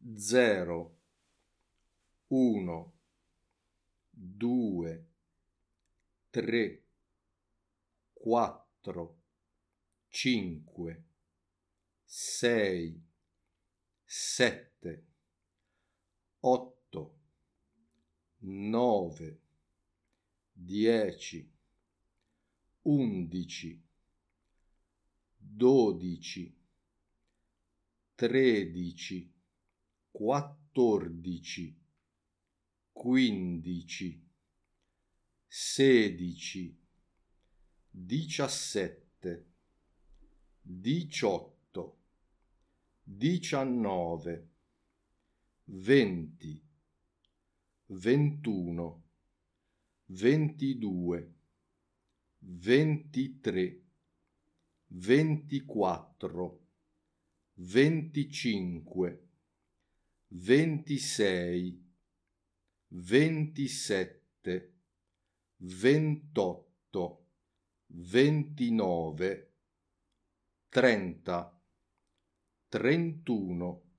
0, 1, 2, 3, 4, 5, 6, 7, 8, 9, 10, 11, 12, 13, 14, 15, 16, 17, 18, 19, 20, 21, 22, 23, 24, 25, 26, 27, 28, 29, 30, 31,